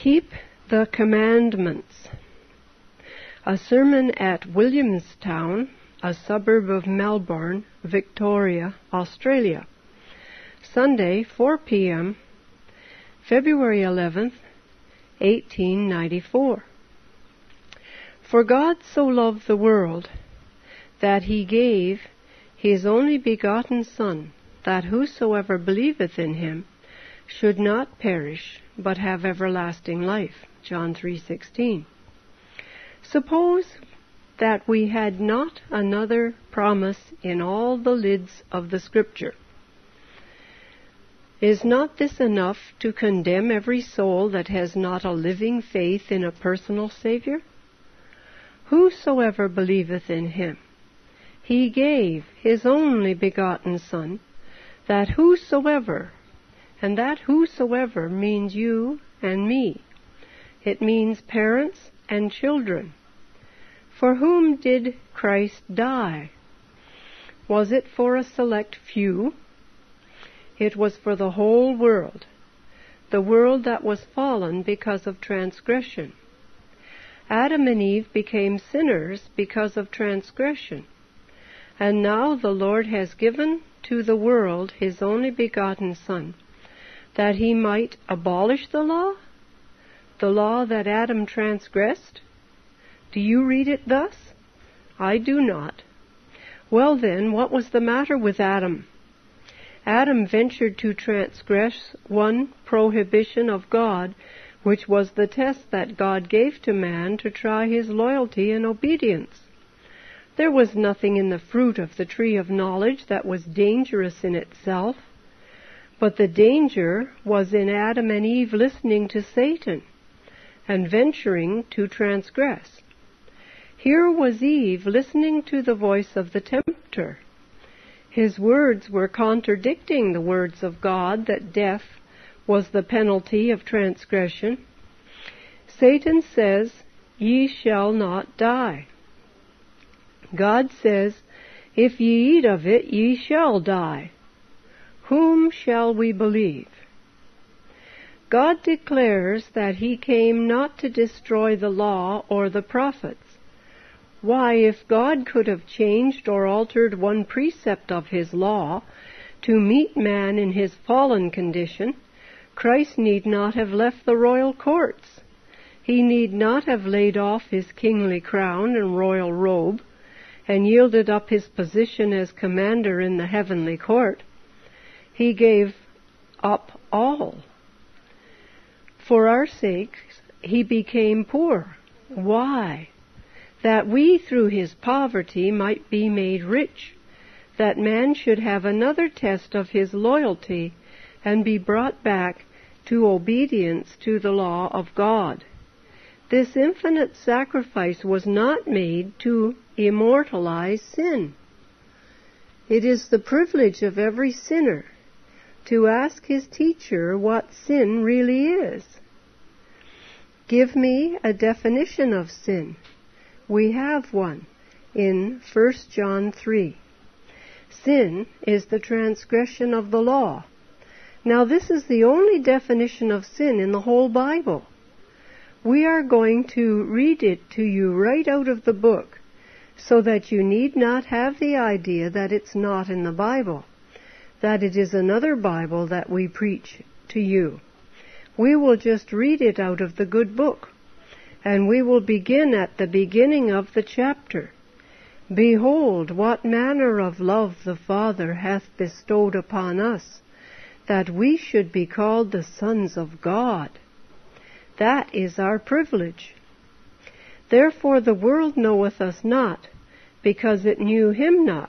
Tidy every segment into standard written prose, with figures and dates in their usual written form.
Keep the Commandments. A sermon at Williamstown, a suburb of Melbourne, Victoria, Australia. Sunday, 4 p.m., February 11th, 1894. For God so loved the world that he gave his only begotten Son, that whosoever believeth in him should not perish, but have everlasting life. John 3:16. Suppose that we had not another promise in all the lids of the Scripture. Is not this enough to condemn every soul that has not a living faith in a personal Savior? Whosoever believeth in him, he gave his only begotten Son, that whosoever, and that whosoever means you and me. It means parents and children. For whom did Christ die? Was it for a select few? It was for the whole world, the world that was fallen because of transgression. Adam and Eve became sinners because of transgression. And now the Lord has given to the world his only begotten Son, that he might abolish the law that Adam transgressed? Do you read it thus? I do not. Well then, what was the matter with Adam? Adam ventured to transgress one prohibition of God, which was the test that God gave to man to try his loyalty and obedience. There was nothing in the fruit of the tree of knowledge that was dangerous in itself, but the danger was in Adam and Eve listening to Satan and venturing to transgress. Here was Eve listening to the voice of the tempter. His words were contradicting the words of God that death was the penalty of transgression. Satan says, "Ye shall not die." God says, "If ye eat of it, ye shall die." Whom shall we believe? God declares that he came not to destroy the law or the prophets. Why, if God could have changed or altered one precept of his law to meet man in his fallen condition, Christ need not have left the royal courts. He need not have laid off his kingly crown and royal robe and yielded up his position as commander in the heavenly court. He gave up all. For our sakes he became poor. Why? That we through his poverty might be made rich, that man should have another test of his loyalty and be brought back to obedience to the law of God. This infinite sacrifice was not made to immortalize sin. It is the privilege of every sinner to ask his teacher what sin really is. Give me a definition of sin. We have one in 1 John 3. Sin is the transgression of the law. Now this is the only definition of sin in the whole Bible. We are going to read it to you right out of the book, so that you need not have the idea that it's not in the Bible, that it is another Bible that we preach to you. We will just read it out of the good book, and we will begin at the beginning of the chapter. Behold, what manner of love the Father hath bestowed upon us, that we should be called the sons of God. That is our privilege. Therefore the world knoweth us not, because it knew him not.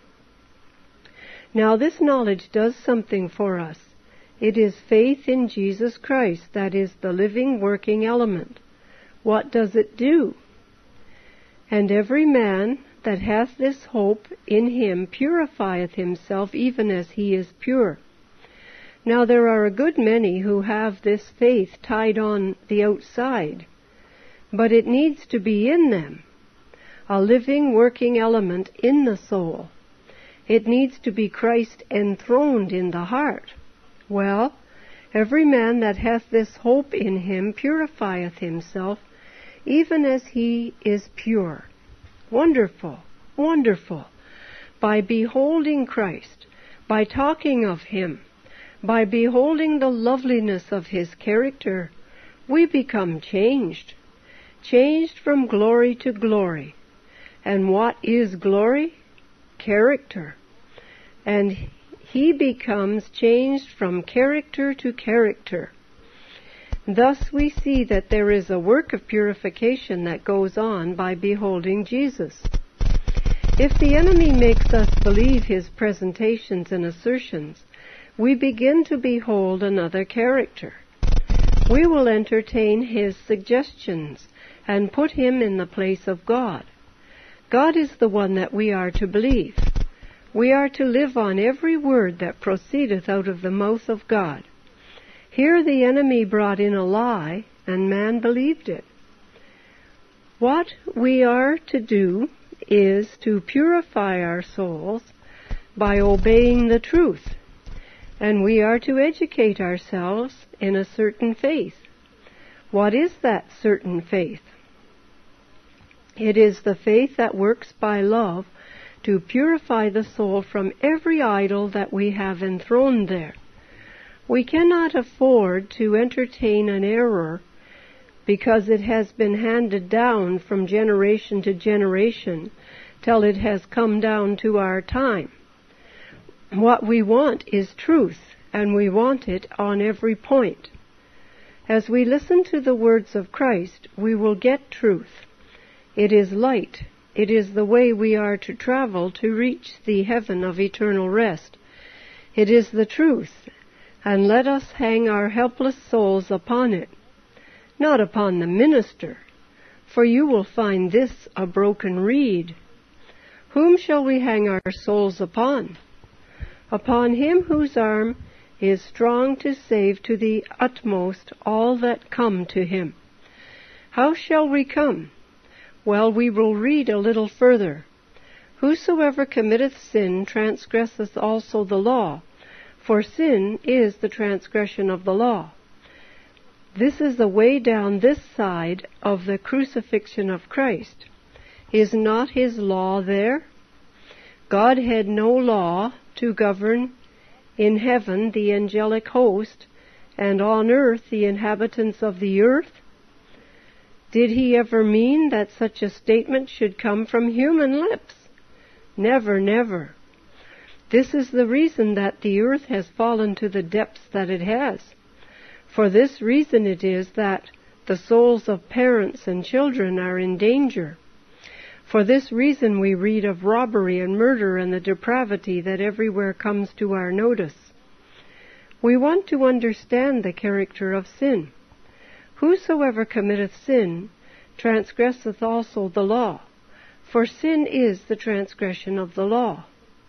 Now this knowledge does something for us. It is faith in Jesus Christ that is the living, working element. What does it do? And every man that hath this hope in him purifieth himself even as he is pure. Now there are a good many who have this faith tied on the outside, but it needs to be in them, a living, working element in the soul. It needs to be Christ enthroned in the heart. Well, Every man that hath this hope in him purifieth himself, even as he is pure. Wonderful, wonderful. By beholding Christ, by talking of him, by beholding the loveliness of his character, we become changed from glory to glory. And what is glory? Character. And he becomes changed from character to character. Thus we see that there is a work of purification that goes on by beholding Jesus. If the enemy makes us believe his presentations and assertions, we begin to behold another character. We will entertain his suggestions and put him in the place of God. God is the one that we are to believe. We are to live on every word that proceedeth out of the mouth of God. Here the enemy brought in a lie, and man believed it. What we are to do is to purify our souls by obeying the truth, and we are to educate ourselves in a certain faith. What is that certain faith? It is the faith that works by love to purify the soul from every idol that we have enthroned there. We cannot afford to entertain an error because it has been handed down from generation to generation till it has come down to our time. What we want is truth, and we want it on every point. As we listen to the words of Christ, we will get truth. It is light. It is the way we are to travel to reach the heaven of eternal rest. It is the truth, and let us hang our helpless souls upon it, not upon the minister, for you will find this a broken reed. Whom shall we hang our souls upon? Upon him whose arm is strong to save to the utmost all that come to him. How shall we come? Well, we will read a little further. Whosoever committeth sin transgresseth also the law, for sin is the transgression of the law. This is the way down this side of the crucifixion of Christ. Is not his law there? God had no law to govern in heaven the angelic host, and on earth the inhabitants of the earth. Did he ever mean that such a statement should come from human lips? Never, never. This is the reason that the earth has fallen to the depths that it has. For this reason it is that the souls of parents and children are in danger. For this reason we read of robbery and murder and the depravity that everywhere comes to our notice. We want to understand the character of sin. Whosoever committeth sin transgresseth also the law, for sin is the transgression of the law.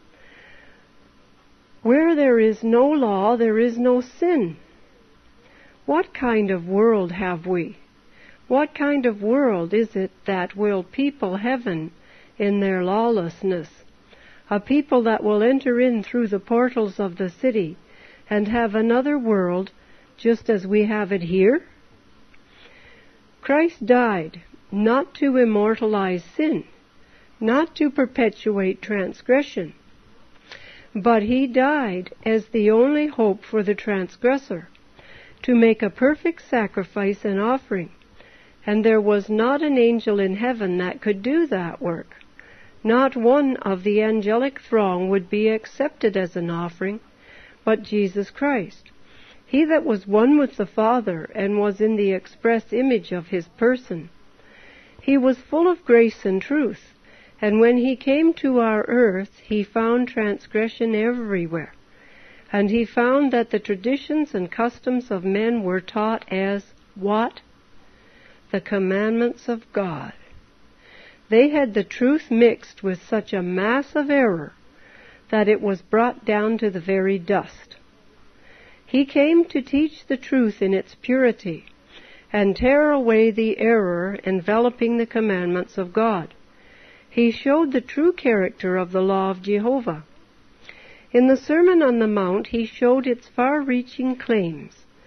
Where there is no law, there is no sin. What kind of world have we? What kind of world is it that will people heaven in their lawlessness? A people that will enter in through the portals of the city and have another world just as we have it here? Christ died not to immortalize sin, not to perpetuate transgression, but he died as the only hope for the transgressor, to make a perfect sacrifice and offering. And there was not an angel in heaven that could do that work. Not one of the angelic throng would be accepted as an offering, but Jesus Christ. He that was one with the Father and was in the express image of his person. He was full of grace and truth, and when he came to our earth, he found transgression everywhere. And he found that the traditions and customs of men were taught as what? The commandments of God. They had the truth mixed with such a mass of error that it was brought down to the very dust. He came to teach the truth in its purity and tear away the error enveloping the commandments of God. He showed the true character of the law of Jehovah. In the Sermon on the Mount, he showed its far-reaching claims,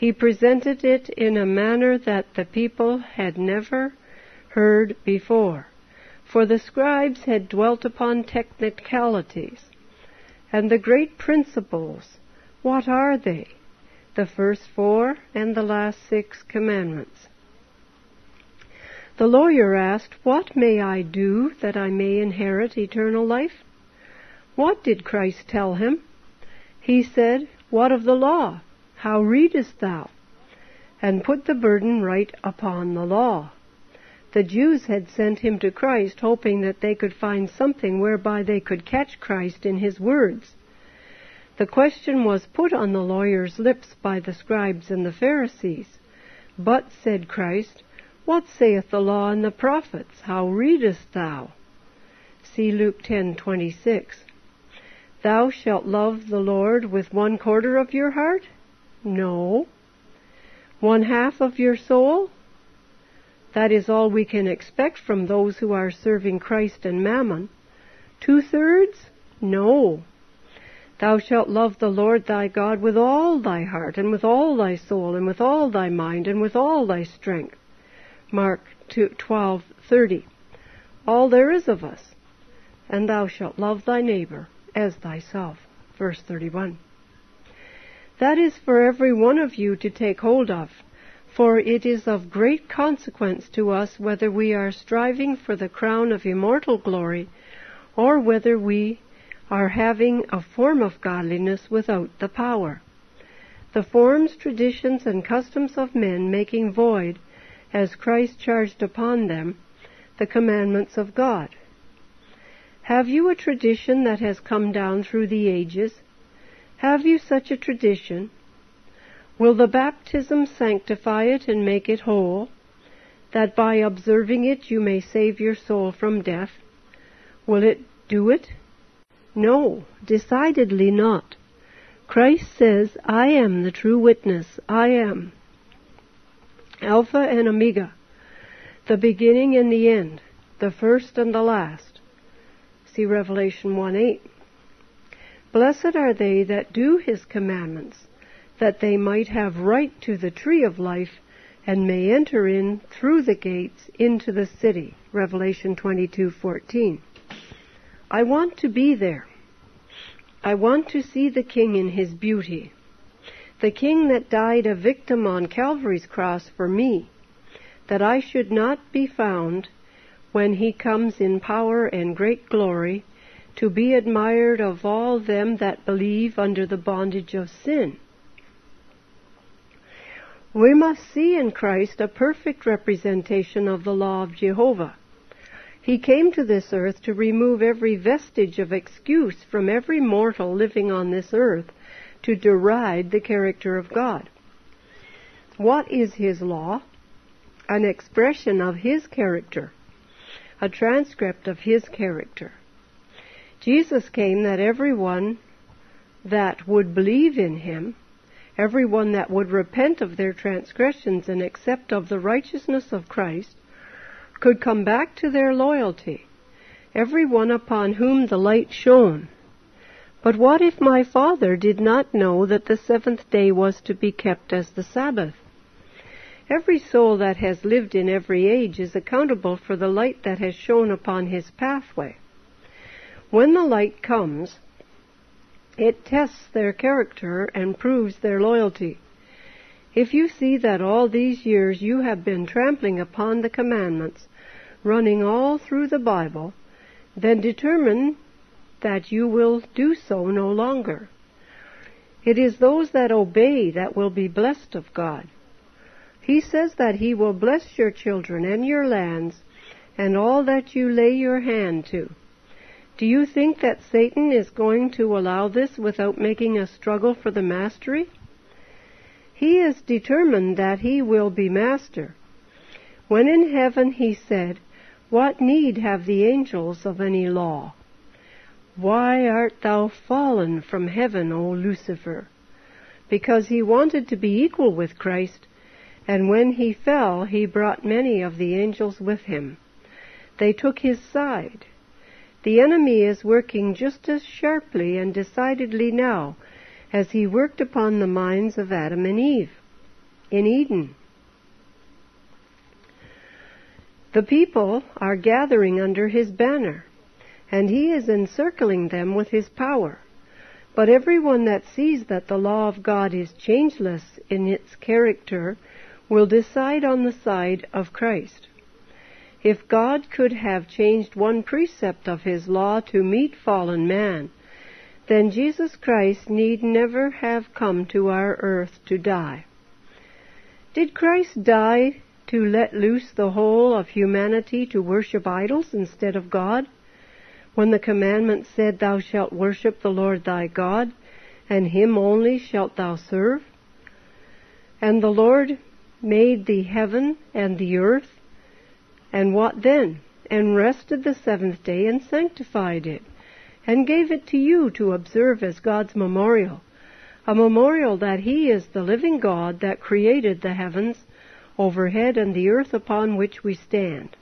He presented it in a manner that the people had never heard before, for the scribes had dwelt upon technicalities. And the great principles, what are they? The first 4 and the last 6 commandments. The lawyer asked, "What may I do that I may inherit eternal life?" What did Christ tell him? He said, "What of the law? How readest thou?" And put the burden right upon the law. The Jews had sent him to Christ, hoping that they could find something whereby they could catch Christ in his words. The question was put on the lawyer's lips by the scribes and the Pharisees. "But," said Christ, "what saith the law and the prophets? How readest thou?" See Luke 10:26. "Thou shalt love the Lord with 1/4 of your heart?" No. 1/2 of your soul? That is all we can expect from those who are serving Christ and Mammon. 2/3? No. Thou shalt love the Lord thy God with all thy heart, and with all thy soul, and with all thy mind, and with all thy strength. Mark 12:30. All there is of us. And thou shalt love thy neighbor as thyself. Verse 31. That is for every one of you to take hold of, for it is of great consequence to us whether we are striving for the crown of immortal glory, or whether we are having a form of godliness without the power. The forms, traditions, and customs of men making void, as Christ charged upon them, the commandments of God. Have you a tradition that has come down through the ages? Have you such a tradition? Will the baptism sanctify it and make it whole, that by observing it you may save your soul from death? Will it do it? No, decidedly not. Christ says, "I am the true witness. I am Alpha and Omega, the beginning and the end, the first and the last." See Revelation 1:8. Blessed are they that do his commandments, that they might have right to the tree of life, and may enter in through the gates into the city. Revelation 22:14. I want to be there. I want to see the King in his beauty, the King that died a victim on Calvary's cross for me, that I should not be found, when he comes in power and great glory, to be admired of all them that believe under the bondage of sin. We must see in Christ a perfect representation of the law of Jehovah. He came to this earth to remove every vestige of excuse from every mortal living on this earth to deride the character of God. What is his law? An expression of his character, a transcript of his character. Jesus came that everyone that would believe in him, everyone that would repent of their transgressions and accept of the righteousness of Christ, could come back to their loyalty, everyone upon whom the light shone. But what if my Father did not know that the 7th day was to be kept as the Sabbath? Every soul that has lived in every age is accountable for the light that has shone upon his pathway. When the light comes, it tests their character and proves their loyalty. If you see that all these years you have been trampling upon the commandments, running all through the Bible, then determine that you will do so no longer. It is those that obey that will be blessed of God. He says that he will bless your children and your lands and all that you lay your hand to. Do you think that Satan is going to allow this without making a struggle for the mastery? He is determined that he will be master. When in heaven he said, "What need have the angels of any law? Why art thou fallen from heaven, O Lucifer?" Because he wanted to be equal with Christ, and when he fell, he brought many of the angels with him. They took his side. The enemy is working just as sharply and decidedly now as he worked upon the minds of Adam and Eve. in Eden. The people are gathering under his banner, and he is encircling them with his power. But everyone that sees that the law of God is changeless in its character will decide on the side of Christ. If God could have changed one precept of his law to meet fallen man, then Jesus Christ need never have come to our earth to die. Did Christ die to let loose the whole of humanity to worship idols instead of God, when the commandment said, "Thou shalt worship the Lord thy God, and him only shalt thou serve"? And the Lord made the heaven and the earth, and what then? And rested the seventh day and sanctified it, and gave it to you to observe as God's memorial, a memorial that he is the living God that created the heavens overhead and the earth upon which we stand.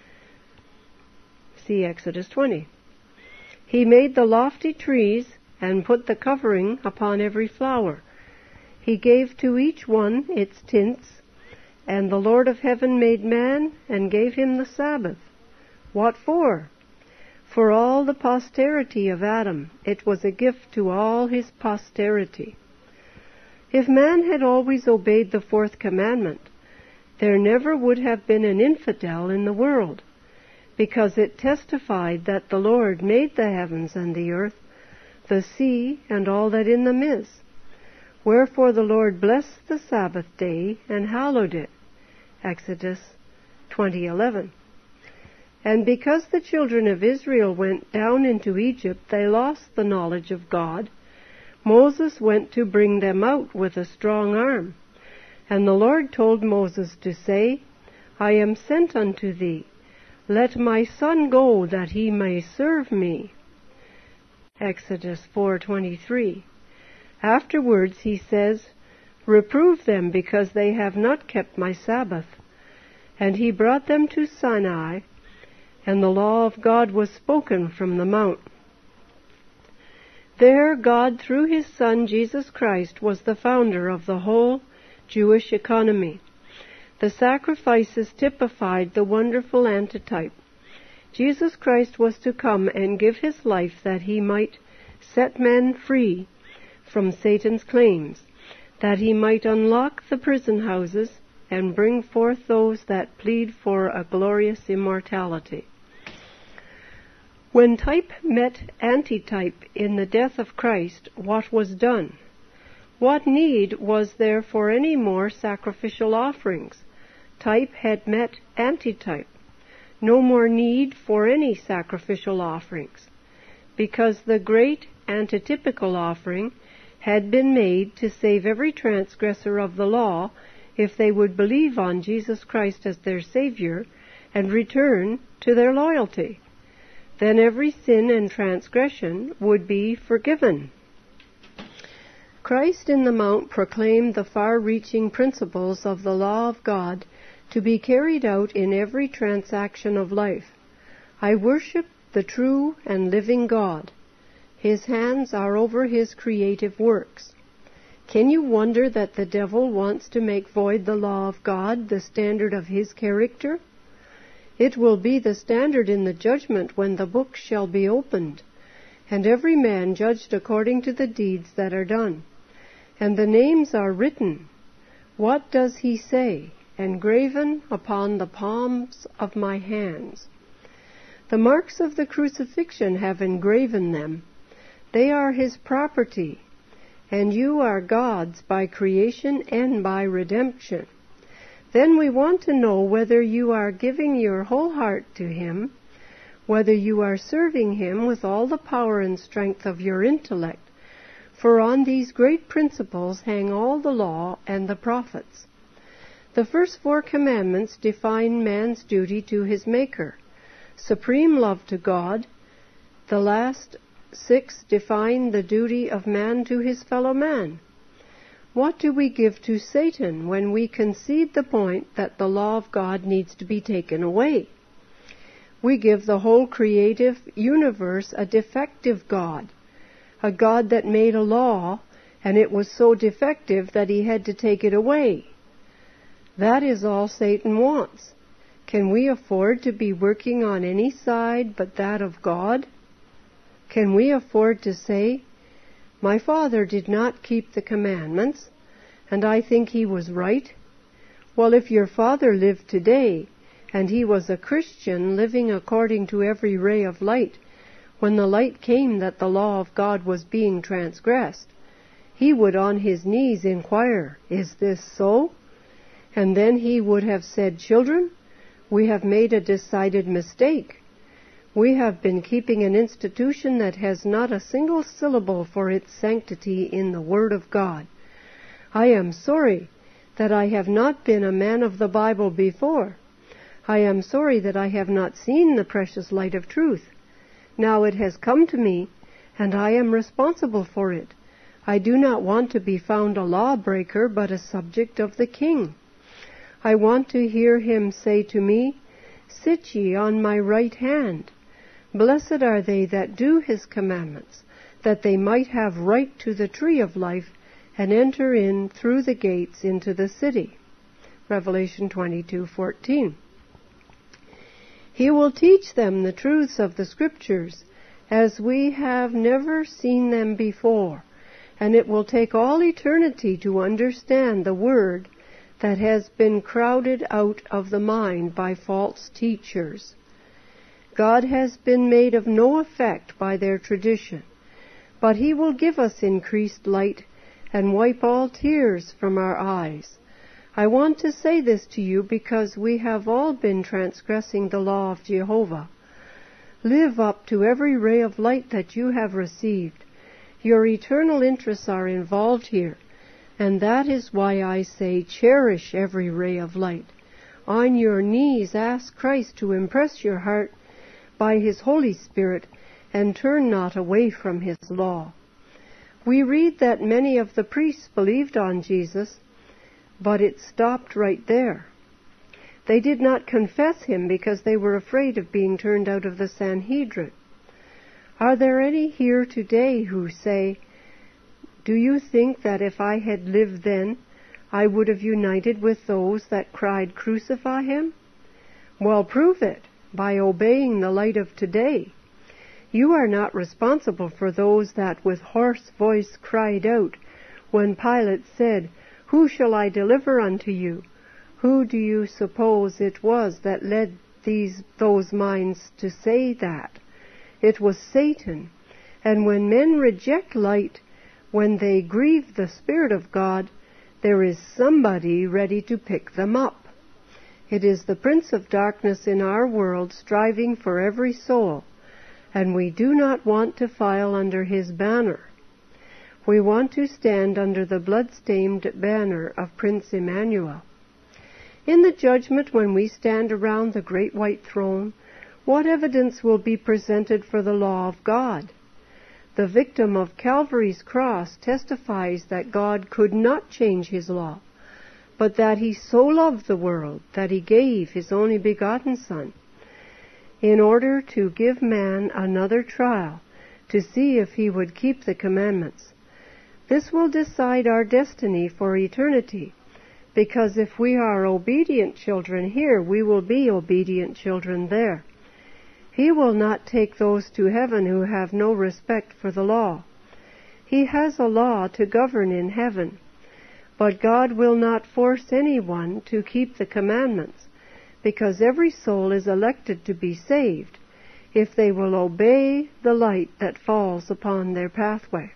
See Exodus 20. He made the lofty trees and put the covering upon every flower. He gave to each one its tints, and the Lord of heaven made man and gave him the Sabbath. What for? For all the posterity of Adam. It was a gift to all his posterity. If man had always obeyed the fourth commandment, there never would have been an infidel in the world, because it testified that the Lord made the heavens and the earth, the sea, and all that in them is. Wherefore the Lord blessed the Sabbath day and hallowed it. Exodus 20:11. And because the children of Israel went down into Egypt, they lost the knowledge of God. Moses went to bring them out with a strong arm. And the Lord told Moses to say, "I am sent unto thee. Let my son go, that he may serve me." Exodus 4:23. Afterwards he says, "Reprove them, because they have not kept my Sabbath." And he brought them to Sinai, and the law of God was spoken from the mount. There God, through his Son Jesus Christ, was the founder of the whole Jewish economy. The sacrifices typified the wonderful antitype. Jesus Christ was to come and give his life that he might set men free from Satan's claims, that he might unlock the prison houses and bring forth those that plead for a glorious immortality. When type met antitype in the death of Christ, what was done? What need was there for any more sacrificial offerings? Type had met antitype. No more need for any sacrificial offerings, because the great antitypical offering had been made to save every transgressor of the law if they would believe on Jesus Christ as their Savior and return to their loyalty. Then every sin and transgression would be forgiven. Christ in the Mount proclaimed the far-reaching principles of the law of God to be carried out in every transaction of life. I worship the true and living God. His hands are over his creative works. Can you wonder that the devil wants to make void the law of God, the standard of his character? It will be the standard in the judgment when the book shall be opened, and every man judged according to the deeds that are done. And the names are written. What does he say? Engraven upon the palms of my hands. The marks of the crucifixion have engraven them. They are his property, and you are God's by creation and by redemption. Then we want to know whether you are giving your whole heart to him, whether you are serving him with all the power and strength of your intellect, for on these great principles hang all the law and the prophets. The first 4 commandments define man's duty to his Maker, supreme love to God. The last 6 define the duty of man to his fellow man. What do we give to Satan when we concede the point that the law of God needs to be taken away? We give the whole creative universe a defective God, a God that made a law, and it was so defective that he had to take it away. That is all Satan wants. Can we afford to be working on any side but that of God? Can we afford to say, "My father did not keep the commandments, and I think he was right"? Well, if your father lived today, and he was a Christian living according to every ray of light, when the light came that the law of God was being transgressed, he would on his knees inquire, "Is this so?" And then he would have said, "Children, we have made a decided mistake. We have been keeping an institution that has not a single syllable for its sanctity in the Word of God. I am sorry that I have not been a man of the Bible before. I am sorry that I have not seen the precious light of truth. Now it has come to me, and I am responsible for it. I do not want to be found a lawbreaker, but a subject of the King. I want to hear him say to me, 'Sit ye on my right hand. Blessed are they that do his commandments, that they might have right to the tree of life, and enter in through the gates into the city.'" Revelation 22:14. He will teach them the truths of the Scriptures as we have never seen them before, and it will take all eternity to understand the Word that has been crowded out of the mind by false teachers. God has been made of no effect by their tradition, but He will give us increased light and wipe all tears from our eyes. I want to say this to you because we have all been transgressing the law of Jehovah. Live up to every ray of light that you have received. Your eternal interests are involved here, and that is why I say cherish every ray of light. On your knees ask Christ to impress your heart by His Holy Spirit, and turn not away from His law. We read that many of the priests believed on Jesus, but it stopped right there. They did not confess Him because they were afraid of being turned out of the Sanhedrin. Are there any here today who say, "Do you think that if I had lived then, I would have united with those that cried, 'Crucify Him'? Well, prove it by obeying the light of today. You are not responsible for those that with hoarse voice cried out when Pilate said, 'Who shall I deliver unto you?' Who do you suppose it was that led those minds to say that? It was Satan. And when men reject light, when they grieve the Spirit of God, there is somebody ready to pick them up. It is the prince of darkness in our world striving for every soul, and we do not want to file under his banner. We want to stand under the blood-stained banner of Prince Emmanuel. In the judgment, when we stand around the great white throne, what evidence will be presented for the law of God? The victim of Calvary's cross testifies that God could not change His law, but that He so loved the world that He gave His only begotten Son, in order to give man another trial to see if he would keep the commandments. This will decide our destiny for eternity, because if we are obedient children here, we will be obedient children there. He will not take those to heaven who have no respect for the law. He has a law to govern in heaven, but God will not force anyone to keep the commandments, because every soul is elected to be saved if they will obey the light that falls upon their pathway.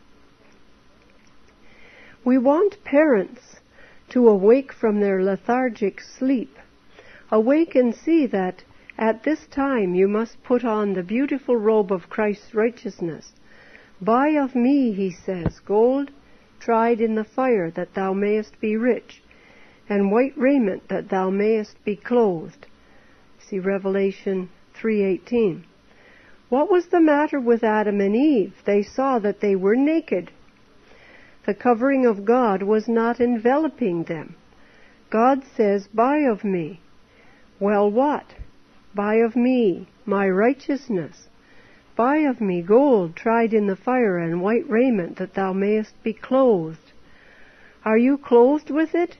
We want parents to awake from their lethargic sleep. Awake and see that at this time you must put on the beautiful robe of Christ's righteousness. Buy of me, He says, gold tried in the fire, that thou mayest be rich, and white raiment, that thou mayest be clothed. See Revelation 3:18. What was the matter with Adam and Eve? They saw that they were naked. The covering of God was not enveloping them. God says, "Buy of me." Well, what? Buy of me my righteousness. Buy of me gold tried in the fire, and white raiment, that thou mayest be clothed. Are you clothed with it?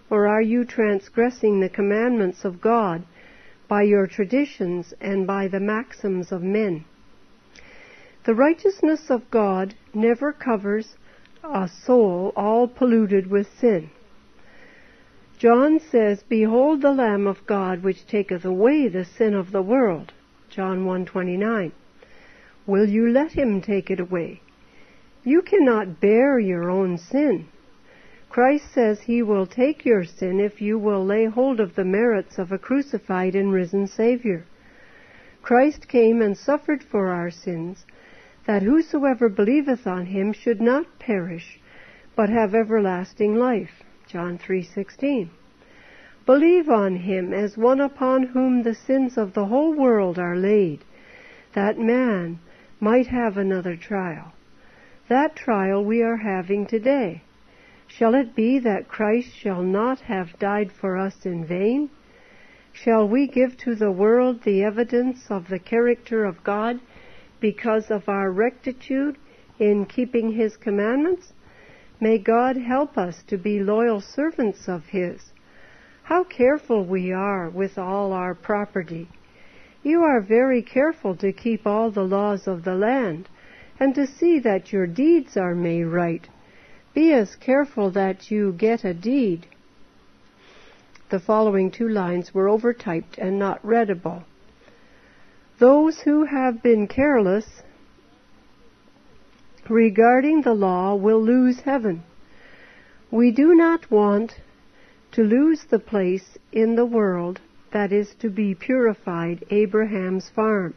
or are you transgressing the commandments of God by your traditions and by the maxims of men? The righteousness of God never covers a soul all polluted with sin. John says, "Behold the Lamb of God, which taketh away the sin of the world." John 1:29. Will you let him take it away? You cannot bear your own sin. Christ says he will take your sin if you will lay hold of the merits of a crucified and risen Savior. Christ came and suffered for our sins, that whosoever believeth on him should not perish, but have everlasting life. John 3:16. Believe on him as one upon whom the sins of the whole world are laid, that man might have another trial. That trial we are having today. Shall it be that Christ shall not have died for us in vain? Shall we give to the world the evidence of the character of God because of our rectitude in keeping his commandments? May God help us to be loyal servants of his. How careful we are with all our property. You are very careful to keep all the laws of the land, and to see that your deeds are made right. Be as careful that you get a deed. The following 2 lines were overtyped and not readable. Those who have been careless regarding the law will lose heaven. We do not want to lose the place in the world that is to be purified, Abraham's farm.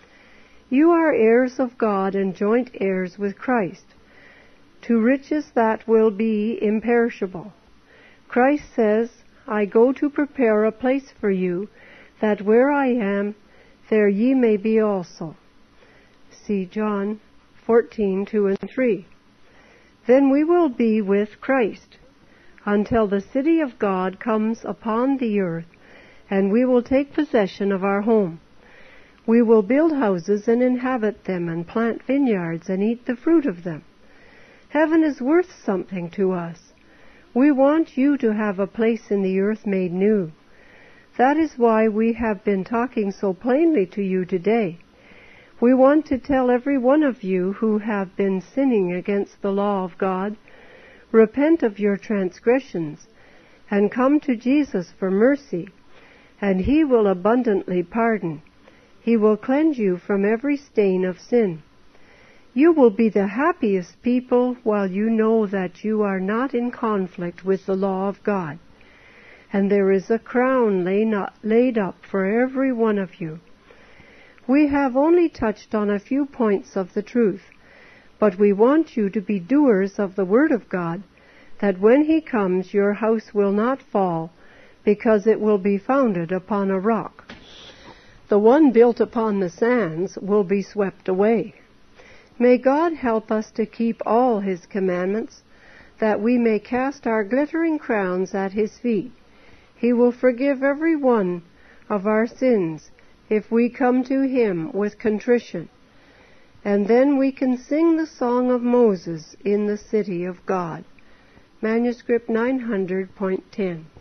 You are heirs of God and joint heirs with Christ, to riches that will be imperishable. Christ says, "I go to prepare a place for you, that where I am, there ye may be also." See John 14:2 and 3. Then we will be with Christ until the city of God comes upon the earth, and we will take possession of our home. We will build houses and inhabit them, and plant vineyards and eat the fruit of them. Heaven is worth something to us. We want you to have a place in the earth made new. That is why we have been talking so plainly to you today. We want to tell every one of you who have been sinning against the law of God, repent of your transgressions, and come to Jesus for mercy, and he will abundantly pardon. He will cleanse you from every stain of sin. You will be the happiest people while you know that you are not in conflict with the law of God, and there is a crown laid up for every one of you. We have only touched on a few points of the truth, but we want you to be doers of the Word of God, that when he comes your house will not fall, because it will be founded upon a rock. The one built upon the sands will be swept away. May God help us to keep all his commandments, that we may cast our glittering crowns at his feet. He will forgive every one of our sins if we come to him with contrition. And then we can sing the song of Moses in the city of God. Manuscript 900.10.